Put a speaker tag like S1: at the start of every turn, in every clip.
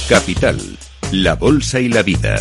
S1: Capital, la bolsa y la vida.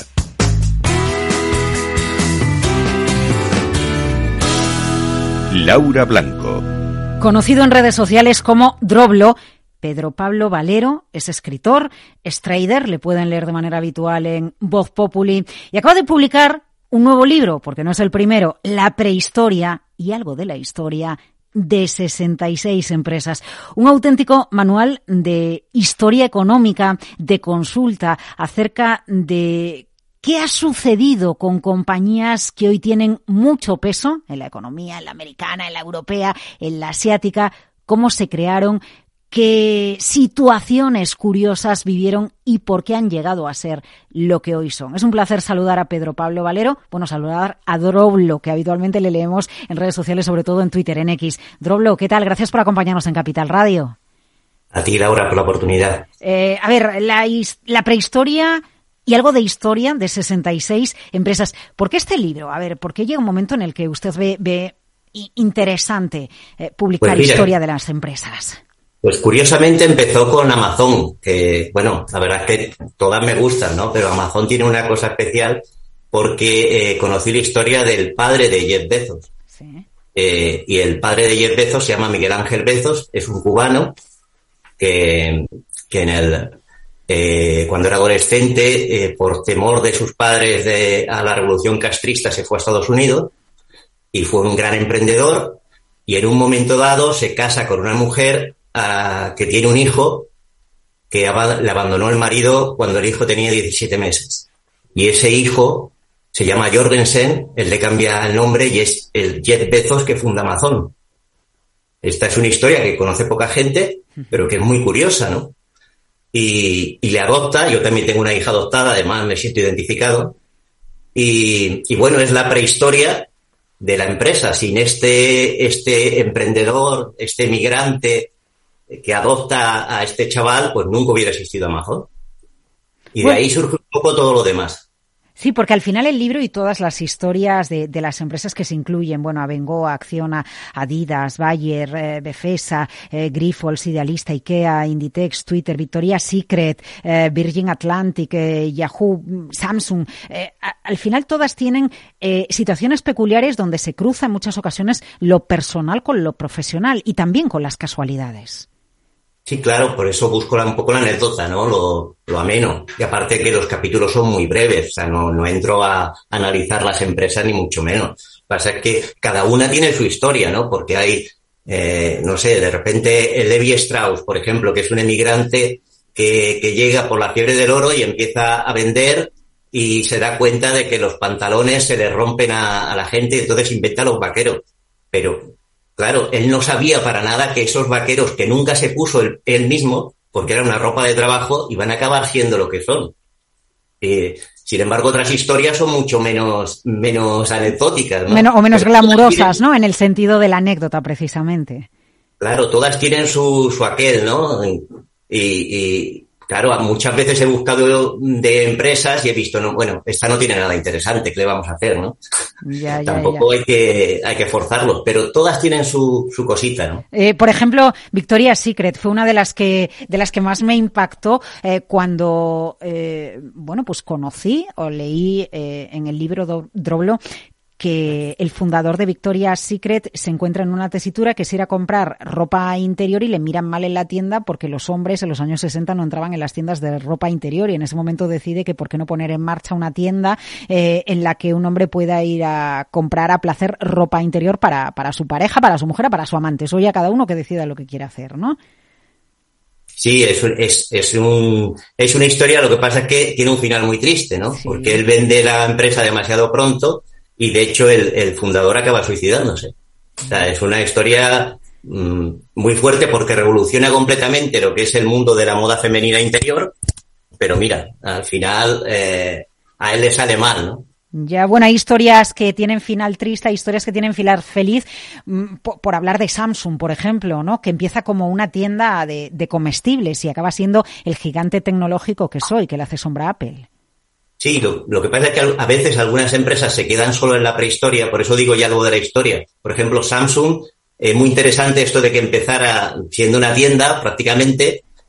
S1: Laura Blanco.
S2: Conocido en redes sociales como Droblo, Pedro Pablo Valero es escritor, es trader, le pueden leer de manera habitual en Voz Populi, y acaba de publicar un nuevo libro, porque no es el primero, La prehistoria y algo de la historia de 66 empresas. Un auténtico manual de historia económica, de consulta acerca de qué ha sucedido con compañías que hoy tienen mucho peso en la economía, en la americana, en la europea, en la asiática, cómo se crearon, qué situaciones curiosas vivieron y por qué han llegado a ser lo que hoy son. Es un placer saludar a Pedro Pablo Valero, saludar a Droblo, que habitualmente le leemos en redes sociales, sobre todo en Twitter, en X. Droblo, ¿qué tal? Gracias por acompañarnos en Capital Radio.
S3: A ti, Laura, por la oportunidad.
S2: La prehistoria y algo de historia de 66 empresas. ¿Por qué este libro? ¿Por qué llega un momento en el que usted ve interesante publicar historia de las empresas?
S3: Pues curiosamente empezó con Amazon, que la verdad es que todas me gustan, ¿no? Pero Amazon tiene una cosa especial porque conocí la historia del padre de Jeff Bezos.
S2: Sí.
S3: Y el padre de Jeff Bezos se llama Miguel Ángel Bezos, es un cubano que cuando era adolescente, por temor de sus padres a la revolución castrista, se fue a Estados Unidos y fue un gran emprendedor, y en un momento dado se casa con una mujer que tiene un hijo que le abandonó el marido cuando el hijo tenía 17 meses. Y ese hijo se llama Jorgensen, él le cambia el nombre y es el Jeff Bezos que funda Amazon. Esta es una historia que conoce poca gente, pero que es muy curiosa, ¿no? Y le adopta, yo también tengo una hija adoptada, además me siento identificado. Y es la prehistoria de la empresa. Sin este emprendedor, este migrante que adopta a este chaval, pues nunca hubiera existido Amazon. Y de ahí surge un poco todo lo demás.
S2: Sí, porque al final el libro y todas las historias de las empresas que se incluyen, Abengoa, Acciona, Adidas, Bayer, Befesa, Grifols, Idealista, Ikea, Inditex, Twitter, Victoria's Secret, Virgin Atlantic, Yahoo, Samsung, al final todas tienen situaciones peculiares donde se cruza en muchas ocasiones lo personal con lo profesional y también con las casualidades.
S3: Sí, claro, por eso busco un poco la anécdota, ¿no? Lo ameno. Y aparte que los capítulos son muy breves, o sea, no entro a analizar las empresas ni mucho menos. Lo que pasa es que cada una tiene su historia, ¿no? Porque hay, de repente el Levi Strauss, por ejemplo, que es un emigrante que llega por la fiebre del oro y empieza a vender y se da cuenta de que los pantalones se le rompen a la gente y entonces inventa los vaqueros. Pero claro, él no sabía para nada que esos vaqueros que nunca se puso él mismo, porque era una ropa de trabajo, iban a acabar siendo lo que son. Sin embargo, otras historias son mucho menos anecdóticas, ¿no?
S2: Menos glamurosas, ¿no? En el sentido de la anécdota, precisamente.
S3: Claro, todas tienen su aquel, ¿no? Y claro, muchas veces he buscado de empresas y he visto, esta no tiene nada interesante, ¿qué le vamos a hacer, no? Tampoco hay que forzarlos, pero todas tienen su cosita, ¿no?
S2: Por ejemplo, Victoria's Secret fue una de las que más me impactó cuando, conocí o leí en el libro Droblo que el fundador de Victoria's Secret se encuentra en una tesitura que es ir a comprar ropa interior y le miran mal en la tienda porque los hombres en los años 60 no entraban en las tiendas de ropa interior, y en ese momento decide que por qué no poner en marcha una tienda en la que un hombre pueda ir a comprar a placer ropa interior para su pareja, para su mujer, para su amante. Eso ya cada uno que decida lo que quiere hacer, ¿no?
S3: Sí, es una historia, lo que pasa es que tiene un final muy triste, ¿no? Sí. Porque él vende la empresa demasiado pronto y de hecho el fundador acaba suicidándose. O sea, es una historia muy fuerte porque revoluciona completamente lo que es el mundo de la moda femenina interior, pero mira, al final a él le sale mal, ¿no?
S2: Ya, bueno, hay historias que tienen final triste, hay historias que tienen final feliz, por hablar de Samsung, por ejemplo, ¿no? Que empieza como una tienda de comestibles y acaba siendo el gigante tecnológico que soy, que le hace sombra a Apple.
S3: Sí, lo que pasa es que a veces algunas empresas se quedan solo en la prehistoria, por eso digo ya algo de la historia. Por ejemplo, Samsung, muy interesante esto de que empezara siendo una tienda prácticamente,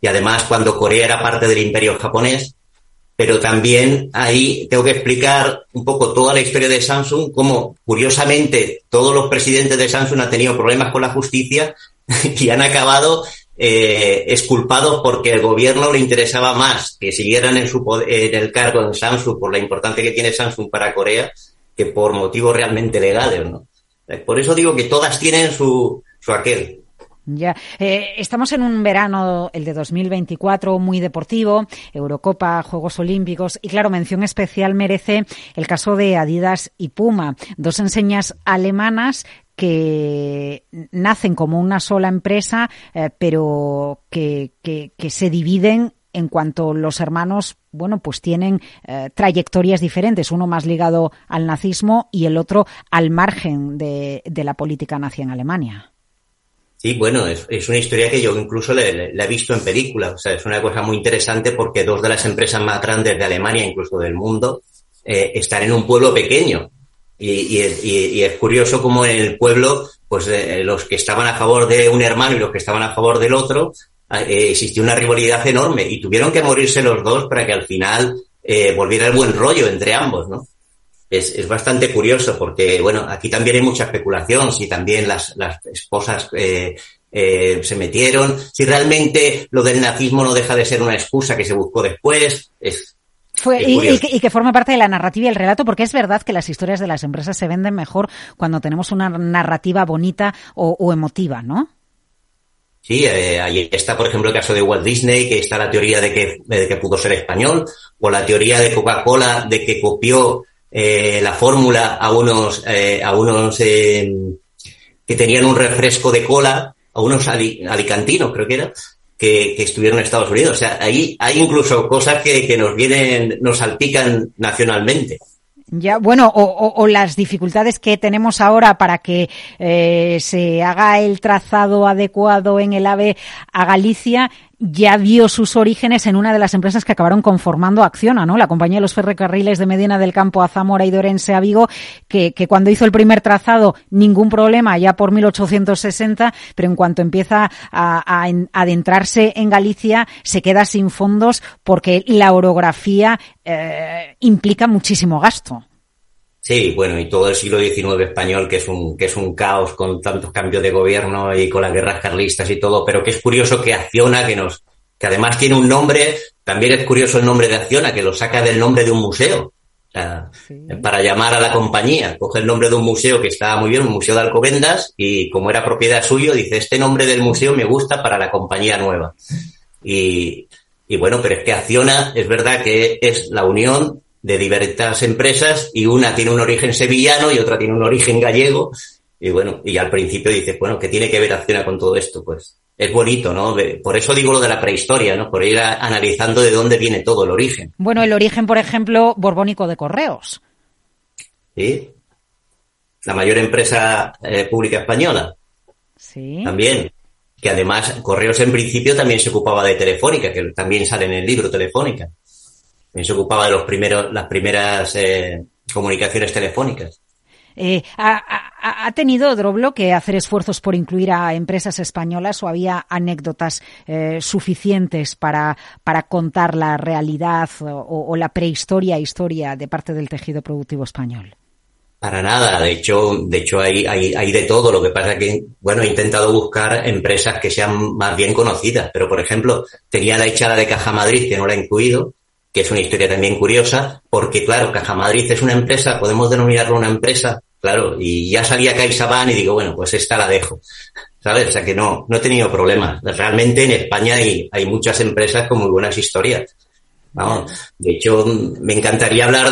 S3: y además cuando Corea era parte del imperio japonés. Pero también ahí tengo que explicar un poco toda la historia de Samsung, cómo curiosamente todos los presidentes de Samsung han tenido problemas con la justicia y han acabado exculpados porque el gobierno le interesaba más que siguieran en el cargo en Samsung por la importancia que tiene Samsung para Corea que por motivos realmente legales, ¿no? Por eso digo que todas tienen su aquel.
S2: Ya, estamos en un verano, el de 2024, muy deportivo, Eurocopa, Juegos Olímpicos, y claro, mención especial merece el caso de Adidas y Puma, dos enseñas alemanas que nacen como una sola empresa, pero que se dividen en cuanto los hermanos, bueno, pues tienen trayectorias diferentes, uno más ligado al nazismo y el otro al margen de la política nazi en Alemania.
S3: Sí, bueno, es una historia que yo incluso la he visto en películas. O sea, es una cosa muy interesante porque dos de las empresas más grandes de Alemania, incluso del mundo, están en un pueblo pequeño. Y es curioso cómo en el pueblo, pues los que estaban a favor de un hermano y los que estaban a favor del otro, existió una rivalidad enorme y tuvieron que morirse los dos para que al final volviera el buen rollo entre ambos, ¿no? Es bastante curioso porque, bueno, aquí también hay mucha especulación, si también las esposas se metieron, si realmente lo del nazismo no deja de ser una excusa que se buscó después,
S2: y que forma parte de la narrativa y el relato, porque es verdad que las historias de las empresas se venden mejor cuando tenemos una narrativa bonita o emotiva, ¿no?
S3: Sí, ahí está, por ejemplo, el caso de Walt Disney, que está la teoría de que pudo ser español, o la teoría de Coca-Cola de que copió la fórmula a unos que tenían un refresco de cola, a unos alicantinos, creo que era, que estuvieron en Estados Unidos. O sea, ahí hay incluso cosas que nos salpican nacionalmente.
S2: Ya, bueno, o las dificultades que tenemos ahora para que se haga el trazado adecuado en el AVE a Galicia, ya vio sus orígenes en una de las empresas que acabaron conformando Acciona, ¿no? La compañía de los ferrocarriles de Medina del Campo a Zamora y de Orense a Vigo, que cuando hizo el primer trazado ningún problema ya por 1860, pero en cuanto empieza a adentrarse en Galicia se queda sin fondos porque la orografía implica muchísimo gasto.
S3: Sí, bueno, y todo el siglo XIX español, que es un caos con tantos cambios de gobierno y con las guerras carlistas y todo, pero que es curioso que Acciona, que además tiene un nombre, también es curioso el nombre de Acciona, que lo saca del nombre de un museo, o sea, sí, para llamar a la compañía. Coge el nombre de un museo que estaba muy bien, un museo de Alcobendas, y como era propiedad suyo, dice, este nombre del museo me gusta para la compañía nueva. Y bueno, pero es que Acciona es verdad que es la unión de diversas empresas y una tiene un origen sevillano y otra tiene un origen gallego y bueno, y al principio dices, bueno, ¿qué tiene que ver Acciona con todo esto? Pues es bonito, ¿no? Por eso digo lo de la prehistoria, ¿no? Por ir analizando de dónde viene todo el origen.
S2: Bueno, el origen, por ejemplo, borbónico de Correos.
S3: Sí. La mayor empresa pública española.
S2: Sí.
S3: También. Que además Correos en principio también se ocupaba de Telefónica, que también sale en el libro Telefónica. Se ocupaba de las primeras comunicaciones telefónicas.
S2: ¿Ha tenido Droblo que hacer esfuerzos por incluir a empresas españolas o había anécdotas suficientes para contar la realidad o la prehistoria, historia de parte del tejido productivo español?
S3: Para nada, de hecho hay de todo. Lo que pasa es que, bueno, he intentado buscar empresas que sean más bien conocidas, pero por ejemplo, tenía la echada de Caja Madrid que no la he incluido, que es una historia también curiosa, porque claro, Caja Madrid es una empresa, podemos denominarlo una empresa, claro, y ya salía CaixaBank y digo, bueno, pues esta la dejo, ¿sabes? O sea que no he tenido problemas. Realmente en España hay muchas empresas con muy buenas historias. Vamos, de hecho, me encantaría hablar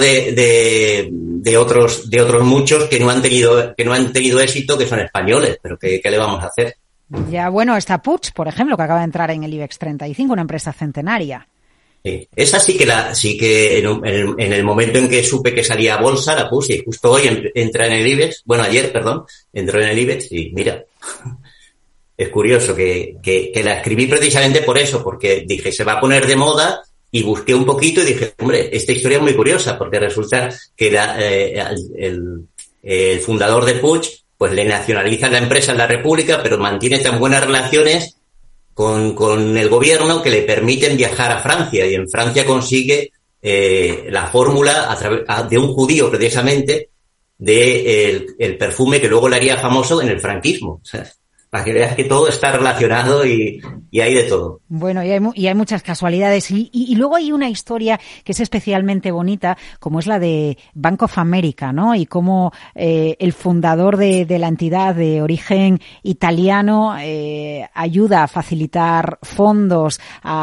S3: de otros muchos que no han tenido éxito, que son españoles, pero ¿qué le vamos a hacer?
S2: Ya, bueno, está Puig, por ejemplo, que acaba de entrar en el IBEX 35, una empresa centenaria.
S3: Sí. Esa sí que en el momento en que supe que salía a bolsa la puse, y justo hoy entra en el IBEX, ayer, entró en el IBEX y mira, es curioso que la escribí precisamente por eso, porque dije, se va a poner de moda, y busqué un poquito y dije, hombre, esta historia es muy curiosa, porque resulta que el fundador de Puig, pues le nacionaliza la empresa en la República, pero mantiene tan buenas relaciones con el gobierno que le permiten viajar a Francia, y en Francia consigue la fórmula de un judío, precisamente, de el perfume que luego le haría famoso en el franquismo. O sea, para que veas que todo está relacionado y hay de todo.
S2: Bueno, y hay muchas casualidades. Y luego hay una historia que es especialmente bonita, como es la de Bank of America, ¿no? Y cómo el fundador de la entidad de origen italiano ayuda a facilitar fondos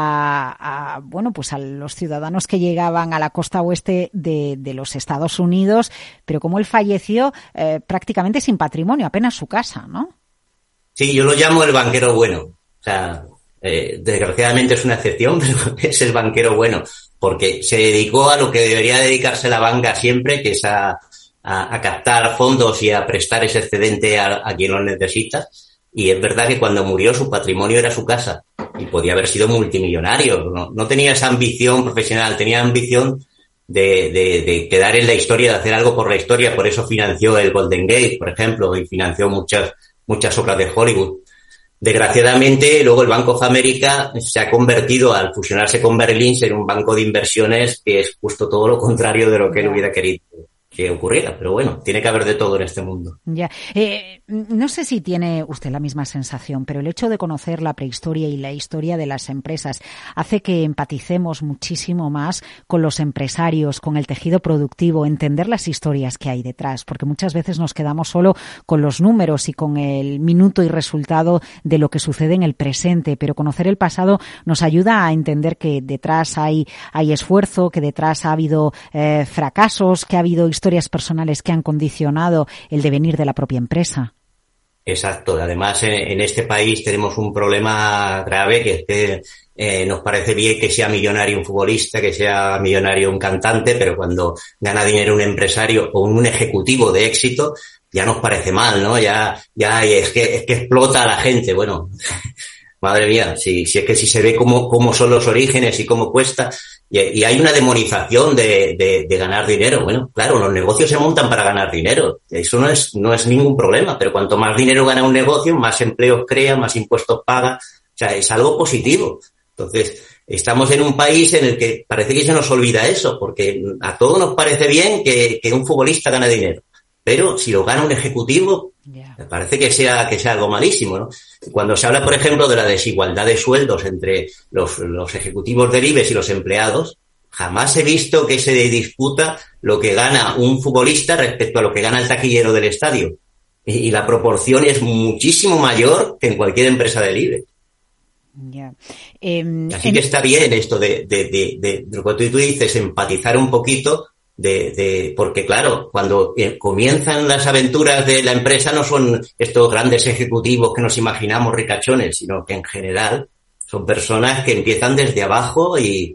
S2: a los ciudadanos que llegaban a la costa oeste de los Estados Unidos, pero como él falleció prácticamente sin patrimonio, apenas su casa, ¿no?
S3: Sí, yo lo llamo el banquero bueno. O sea, desgraciadamente es una excepción, pero es el banquero bueno, porque se dedicó a lo que debería dedicarse la banca siempre, que es a captar fondos y a prestar ese excedente a quien lo necesita. Y es verdad que cuando murió su patrimonio era su casa y podía haber sido multimillonario. No tenía esa ambición profesional, tenía ambición de quedar en la historia, de hacer algo por la historia. Por eso financió el Golden Gate, por ejemplo, y financió muchas obras de Hollywood. Desgraciadamente, luego el Bank of America se ha convertido, al fusionarse con Merrill, en un banco de inversiones que es justo todo lo contrario de lo que él hubiera querido que ocurriera. Pero bueno, tiene que haber de todo en este mundo.
S2: Ya. No sé si tiene usted la misma sensación, pero el hecho de conocer la prehistoria y la historia de las empresas hace que empaticemos muchísimo más con los empresarios, con el tejido productivo, entender las historias que hay detrás, porque muchas veces nos quedamos solo con los números y con el minuto y resultado de lo que sucede en el presente, pero conocer el pasado nos ayuda a entender que detrás hay esfuerzo, que detrás ha habido fracasos, que ha habido historias personales que han condicionado el devenir de la propia empresa.
S3: Exacto. Además, en este país tenemos un problema grave, que es que nos parece bien que sea millonario un futbolista, que sea millonario un cantante, pero cuando gana dinero un empresario o un ejecutivo de éxito, ya nos parece mal, ¿no? Ya es que explota a la gente. Bueno, madre mía, si es que si se ve cómo son los orígenes y cómo cuesta, y hay una demonización de ganar dinero. Bueno, claro, los negocios se montan para ganar dinero. Eso no es ningún problema, pero cuanto más dinero gana un negocio, más empleos crea, más impuestos paga. O sea, es algo positivo. Entonces, estamos en un país en el que parece que se nos olvida eso, porque a todos nos parece bien que un futbolista gane dinero. Pero si lo gana un ejecutivo, me parece que sea algo malísimo, ¿no? Cuando se habla, por ejemplo, de la desigualdad de sueldos entre los ejecutivos del IBEX y los empleados, jamás he visto que se disputa lo que gana un futbolista respecto a lo que gana el taquillero del estadio. Y la proporción es muchísimo mayor que en cualquier empresa del IBEX. Así que está bien esto de lo que tú dices, empatizar un poquito, porque claro, cuando comienzan las aventuras de la empresa no son estos grandes ejecutivos que nos imaginamos ricachones, sino que en general son personas que empiezan desde abajo y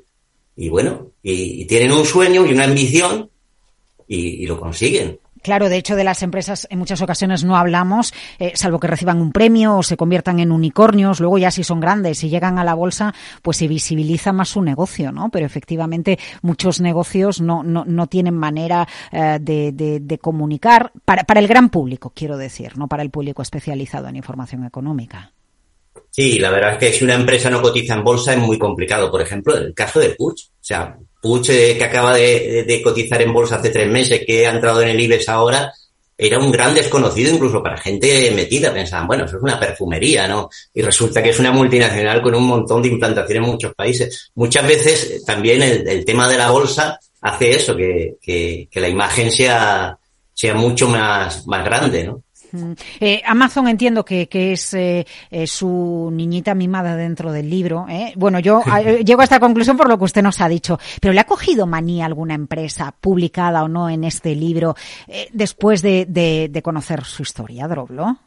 S3: tienen un sueño y una ambición y lo consiguen.
S2: Claro, de hecho, de las empresas en muchas ocasiones no hablamos, salvo que reciban un premio o se conviertan en unicornios. Luego ya si son grandes y llegan a la bolsa, pues se visibiliza más su negocio, ¿no? Pero efectivamente muchos negocios no tienen manera de comunicar para el gran público, quiero decir, no para el público especializado en información económica.
S3: Sí, la verdad es que si una empresa no cotiza en bolsa es muy complicado. Por ejemplo, el caso de Puig. O sea, Puig, que acaba de cotizar en bolsa hace 3 meses, que ha entrado en el IBEX ahora, era un gran desconocido incluso para gente metida. Pensaban, bueno, eso es una perfumería, ¿no? Y resulta que es una multinacional con un montón de implantación en muchos países. Muchas veces también el tema de la bolsa hace eso, que la imagen sea mucho más grande, ¿no?
S2: Amazon entiendo que es su niñita mimada dentro del libro, ¿eh? Bueno, yo llego a esta conclusión por lo que usted nos ha dicho, pero ¿le ha cogido manía alguna empresa, publicada o no en este libro, después de conocer su historia, Droblo?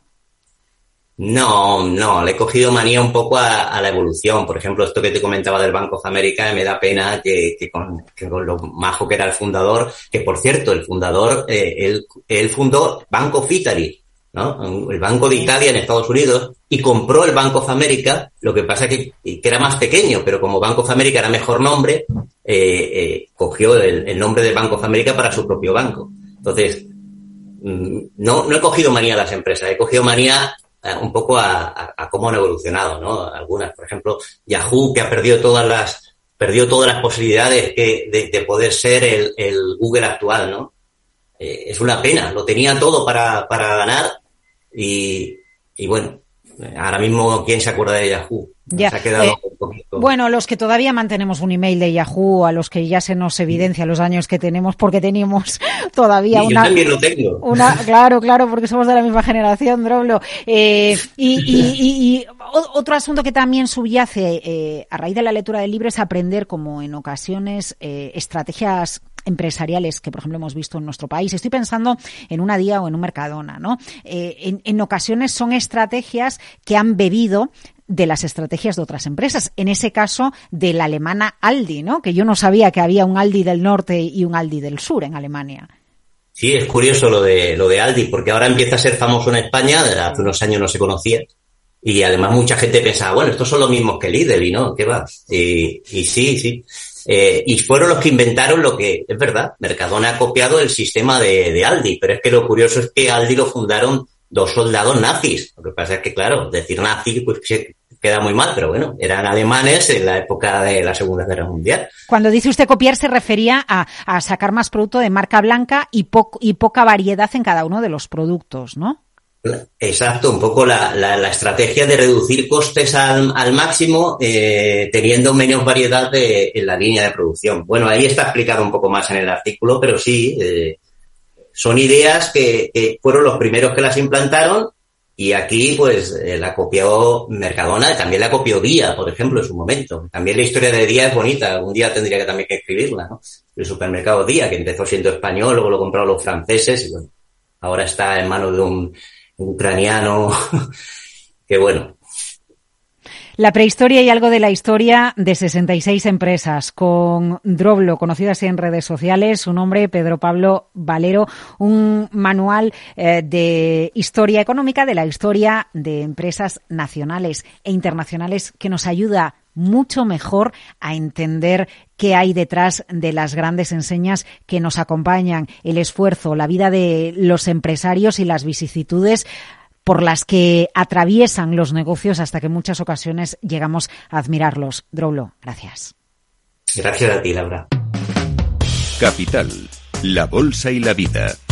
S3: No, le he cogido manía un poco a la evolución. Por ejemplo, esto que te comentaba del Bank of America, me da pena que con lo majo que era el fundador, que por cierto, el fundador, él fundó Bank of Italy, ¿no? El Banco de Italia en Estados Unidos, y compró el Bank of America. Lo que pasa que era más pequeño, pero como Bank of America era mejor nombre, cogió el nombre de Bank of America para su propio banco. Entonces, no he cogido manía a las empresas, he cogido manía un poco a cómo han evolucionado, ¿no? Algunas, por ejemplo, Yahoo, que ha perdido todas las posibilidades de poder ser el Google actual, ¿no? Es una pena, lo tenía todo para ganar y bueno, ahora mismo, ¿quién se acuerda de Yahoo?
S2: Ya.
S3: Se ha quedado un poquito...
S2: Bueno, los que todavía mantenemos un email de Yahoo, a los que ya se nos evidencia los años que tenemos, porque teníamos todavía
S3: Yo también lo tengo.
S2: Claro, porque somos de la misma generación, Droblo. Y otro asunto que también subyace a raíz de la lectura del libro es aprender, como en ocasiones, estrategias empresariales que, por ejemplo, hemos visto en nuestro país. Estoy pensando en una Día o en un Mercadona, ¿no? En ocasiones son estrategias que han bebido de las estrategias de otras empresas. En ese caso, de la alemana Aldi, ¿no? Que yo no sabía que había un Aldi del norte y un Aldi del sur en Alemania.
S3: Sí, es curioso lo de Aldi, porque ahora empieza a ser famoso en España, hace unos años no se conocía, y además mucha gente pensaba, bueno, estos son los mismos que Lidl, y no, ¿qué va? Y sí. Y fueron los que inventaron lo que, es verdad, Mercadona ha copiado el sistema de Aldi, pero es que lo curioso es que Aldi lo fundaron 2 soldados nazis. Lo que pasa es que, claro, decir nazi pues se queda muy mal, pero bueno, eran alemanes en la época de la Segunda Guerra Mundial.
S2: Cuando dice usted copiar, se refería a sacar más producto de marca blanca y poca variedad en cada uno de los productos, ¿no?
S3: Exacto, un poco la estrategia de reducir costes al máximo, teniendo menos variedad en la línea de producción. Bueno, ahí está explicado un poco más en el artículo, pero sí, son ideas que fueron los primeros que las implantaron, y aquí pues la copió Mercadona, también la copió Día, por ejemplo, en su momento. También la historia de Día es bonita, algún día tendría que también que escribirla, ¿no? El supermercado Día, que empezó siendo español, luego lo compraron los franceses, y bueno, ahora está en manos de un ucraniano, que bueno.
S2: La prehistoria y algo de la historia de 66 empresas, con Droblo, conocido así en redes sociales, su nombre, Pedro Pablo Valero, un manual de historia económica, de la historia de empresas nacionales e internacionales, que nos ayuda mucho mejor a entender qué hay detrás de las grandes enseñas que nos acompañan, el esfuerzo, la vida de los empresarios y las vicisitudes por las que atraviesan los negocios, hasta que en muchas ocasiones llegamos a admirarlos. Droblo, gracias.
S3: Gracias a ti, Laura.
S1: Capital, la bolsa y la vida.